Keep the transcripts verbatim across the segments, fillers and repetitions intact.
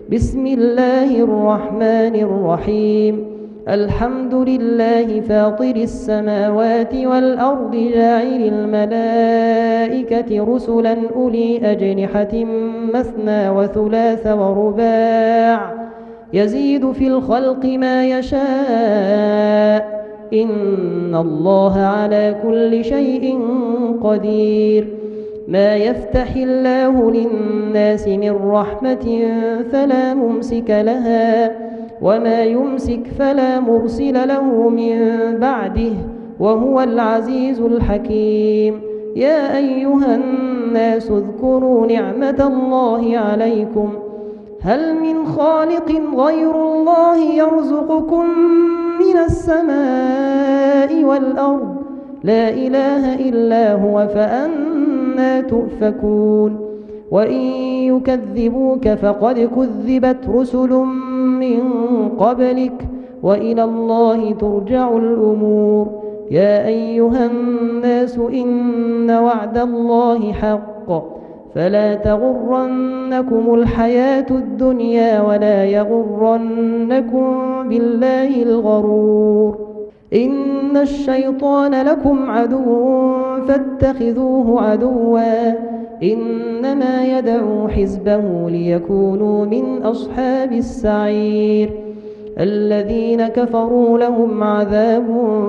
بسم الله الرحمن الرحيم. الحمد لله فاطر السماوات والأرض جاعل الملائكة رسلا أولي أجنحة مثنى وثلاث ورباع يزيد في الخلق ما يشاء إن الله على كل شيء قدير. ما يفتح الله للناس من رحمة فلا ممسك لها وما يمسك فلا مرسل له من بعده وهو العزيز الحكيم. يا أيها الناس اذكروا نعمة الله عليكم هل من خالق غير الله يرزقكم من السماء والأرض لا إله إلا هو فأنى تؤفكون. وإن يكذبوك فقد كذبت رسل من قبلك وإلى الله ترجع الأمور. يا أيها الناس إن وعد الله حق فلا تغرنكم الحياة الدنيا ولا يغرنكم بالله الغرور. إن الشيطان لكم عدو فاتخذوه عدوا إنما يدعو حزبه ليكونوا من أصحاب السعير. الذين كفروا لهم عذاب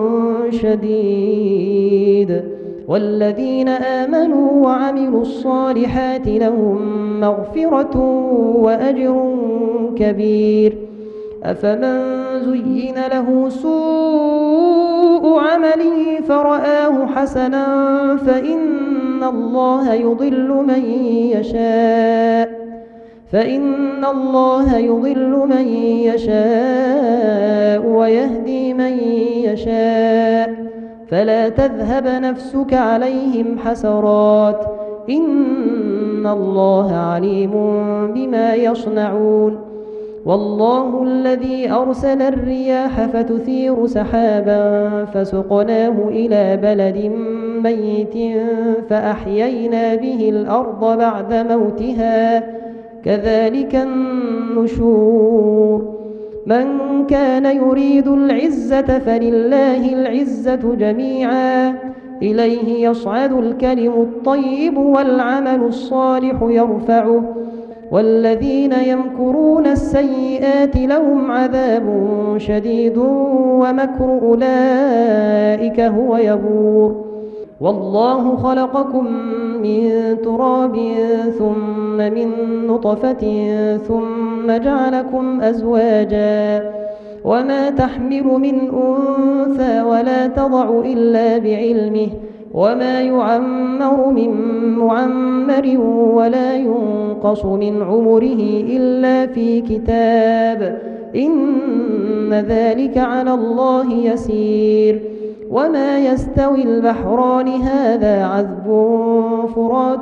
شديد والذين آمنوا وعملوا الصالحات لهم مغفرة وأجر كبير. أفمن زين له سوء عمله فرآه حسنا فإن الله يضل من يشاء فإن الله يضل من يشاء ويهدي من يشاء فلا تذهب نفسك عليهم حسرات إن الله عليم بما يصنعون. والله الذي أرسل الرياح فتثير سحابا فسقناه إلى بلد ميت فأحيينا به الأرض بعد موتها كذلك النشور. من كان يريد العزة فلله العزة جميعا إليه يصعد الكلم الطيب والعمل الصالح يرفعه والذين يمكرون السيئات لهم عذاب شديد ومكر أولئك هو يبور. والله خلقكم من تراب ثم من نطفة ثم جعلكم أزواجا وما تحمل من أنثى ولا تضع إلا بعلمه وما يعمر من معمر ولا ينقص من عمره إلا في كتاب إن ذلك على الله يسير. وما يستوي البحران هذا عذب فرات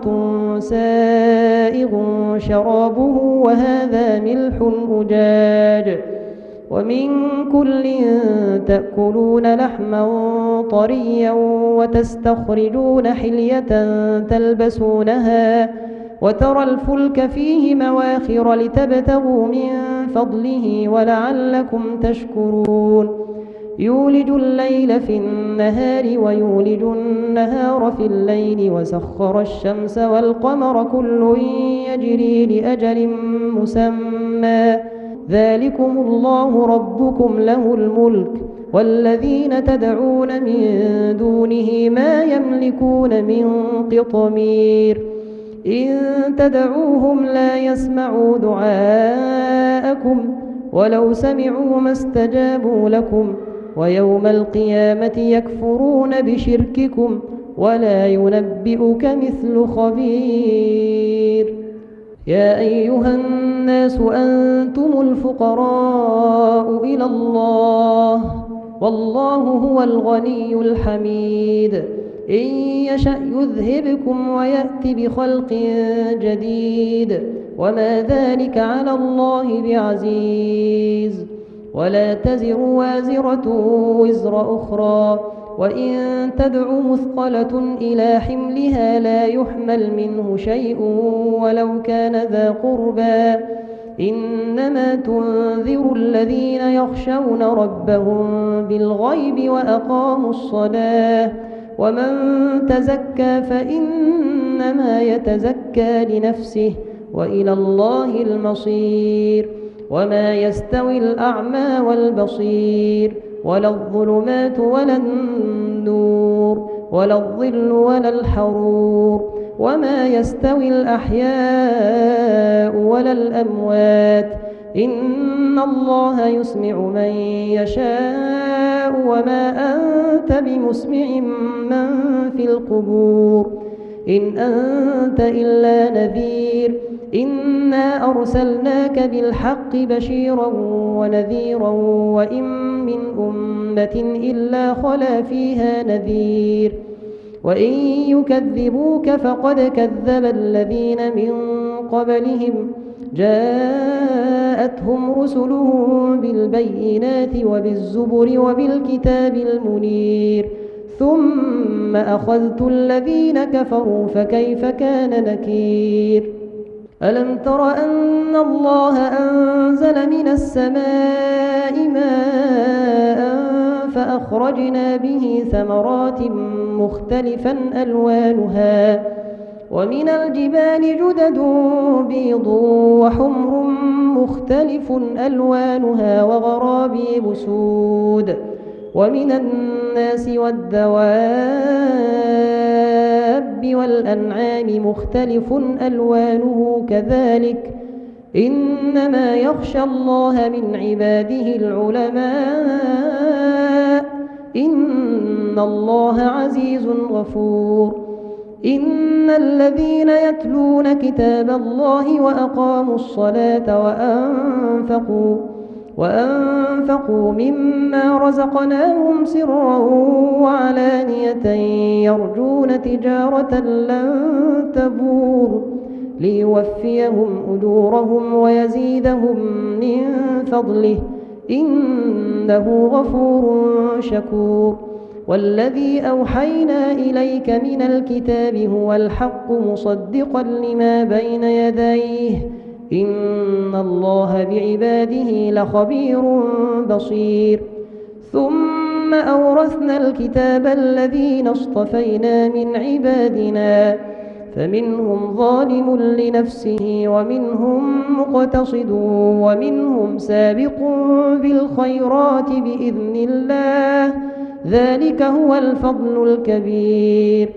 سائغ شرابه وهذا ملح أجاج ومن كل تأكلون لحما طريا وتستخرجون حلية تلبسونها وترى الفلك فيه مواخر لتبتغوا من فضله ولعلكم تشكرون. يولج الليل في النهار ويولج النهار في الليل وسخر الشمس والقمر كل يجري لأجل مسمى ذلكم الله ربكم له الملك والذين تدعون من دونه ما يملكون من قطمير. إن تدعوهم لا يسمعوا دعاءكم ولو سمعوا ما استجابوا لكم ويوم القيامة يكفرون بشرككم ولا ينبئك مثل خبير. يا أيها الناس أنتم الفقراء إلى الله والله هو الغني الحميد. إن يشأ يذهبكم ويأت بخلق جديد وما ذلك على الله بعزيز. ولا تزر وازرة وزر أخرى وإن تدع مثقلة إلى حملها لا يحمل منه شيء ولو كان ذا قربى إنما تنذر الذين يخشون ربهم بالغيب وأقاموا الصلاة ومن تزكى فإنما يتزكى لنفسه وإلى الله المصير وما يستوي الأعمى والبصير ولا الظلمات ولا النور ولا الظل ولا الحرور وما يستوي الأحياء ولا الأموات إن الله يسمع من يشاء وما أنت بمسمع من في القبور إن أنت إلا نذير إنا أرسلناك بالحق بشيرا ونذيرا وإن من أمة إلا خلا فيها نذير وإن يكذبوك فقد كذب الذين من قبلهم جاءتهم رسلهم بالبينات وبالزبر وبالكتاب المنير ثم أخذت الذين كفروا فكيف كان نكير ألم تر أن الله أنزل من السماء ماء فأخرجنا به ثمرات مختلفا ألوانها ومن الجبال جدد بيض وحمر مختلف ألوانها وغرابيب سود ومن الناس والدواب والأنعام مختلف ألوانه كذلك إنما يخشى الله من عباده العلماء إن الله عزيز غفور إن الذين يتلون كتاب الله وأقاموا الصلاة وأنفقوا وأنفقوا مما رزقناهم سرا وعلانية يرجون تجارة لن تبور ليوفيهم أجورهم ويزيدهم من فضله إنه غفور شكور والذي أوحينا إليك من الكتاب هو الحق مصدقا لما بين يديه إن الله بعباده لخبير بصير ثم أورثنا الكتاب الذين اصطفينا من عبادنا فمنهم ظالم لنفسه ومنهم مقتصد ومنهم سابق بالخيرات بإذن الله ذلك هو الفضل الكبير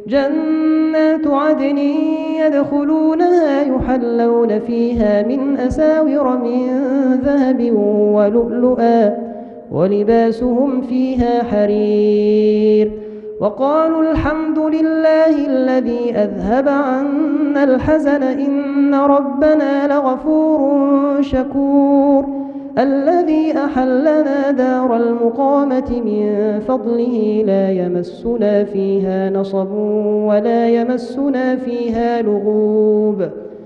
جنات عدن يدخلونها يحلون فيها من أساور من ذهب ولؤلؤا ولباسهم فيها حرير وقالوا الحمد لله الذي أذهب عنا الحزن إن ربنا لغفور شكور الذي أحلنا دار المقامة من فضله لا يمسنا فيها نصب ولا يمسنا فيها لغوب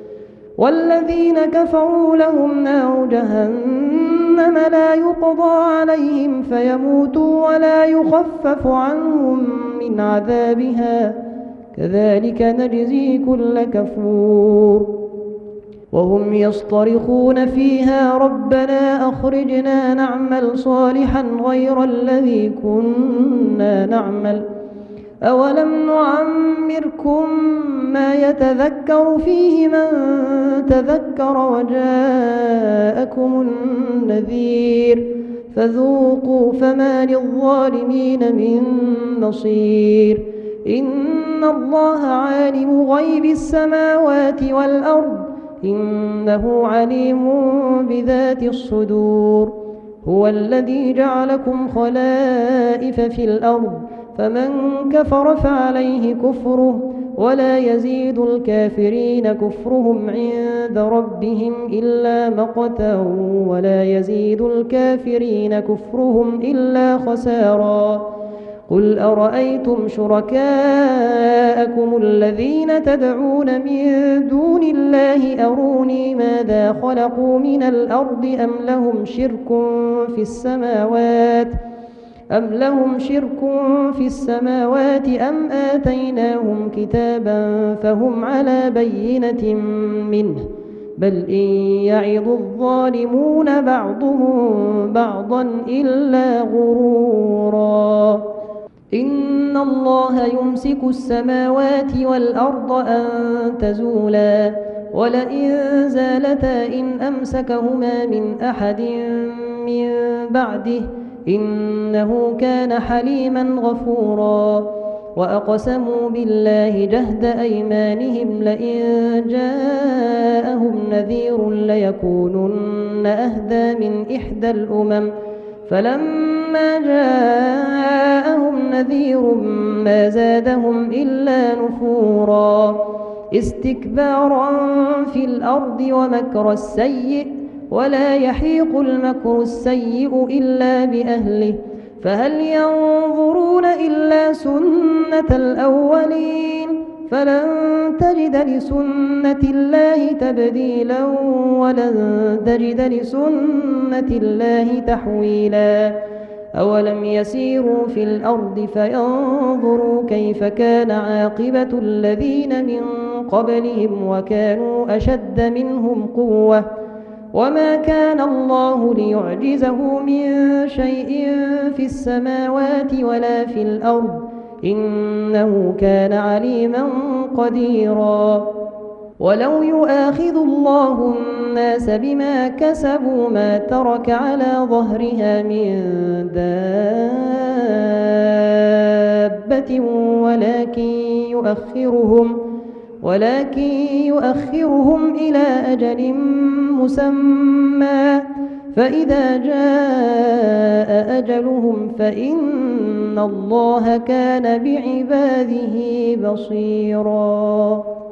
والذين كفروا لهم نار جهنم لا يقضى عليهم فيموتوا ولا يخفف عنهم من عذابها كذلك نجزي كل كفور وهم يصطرخون فيها ربنا أخرجنا نعمل صالحا غير الذي كنا نعمل أولم نعمركم ما يتذكر فيه من تذكر وجاءكم النذير فذوقوا فما للظالمين من نصير إن الله عالم غيب السماوات والأرض إنه عليم بذات الصدور هو الذي جعلكم خلائف في الأرض فمن كفر فعليه كفره ولا يزيد الكافرين كفرهم عند ربهم إلا مقتا ولا يزيد الكافرين كفرهم إلا خسارا قل أرأيتم شركاءكم الذين تدعون من دون الله أروني ماذا خلقوا من الأرض أم لهم شرك في السماوات أم لهم شرك في السماوات أم آتيناهم كتابا فهم على بينة منه بل إن يعظ الظالمون بعضهم بعضا إلا غرورا إن الله يمسك السماوات والأرض أن تزولا ولئن زالتا إن أمسكهما من أحد من بعده إنه كان حليما غفورا وأقسموا بالله جهد أيمانهم لئن جاءهم نذير ليكونن أهدى من إحدى الأمم فلما جاءهم نذير ما زادهم إلا نفورا استكبارا في الأرض ومكر السيء ولا يحيق المكر السيء إلا بأهله فهل ينظرون إلا سنة الأولين فلن تجد لسنة الله تبديلا ولن تجد لسنة الله تحويلا أولم يسيروا في الأرض فينظروا كيف كان عاقبة الذين من قبلهم وكانوا أشد منهم قوة وما كان الله ليعجزه من شيء في السماوات ولا في الأرض إنه كان عليما قديرا ولو يؤاخذ الله الناس بما كسبوا ما ترك على ظهرها من دابة ولكن يؤخرهم ولكن يؤخرهم إلى أجل مسمى فإذا جاء أجلهم فإن الله كان بعباده بصيراً.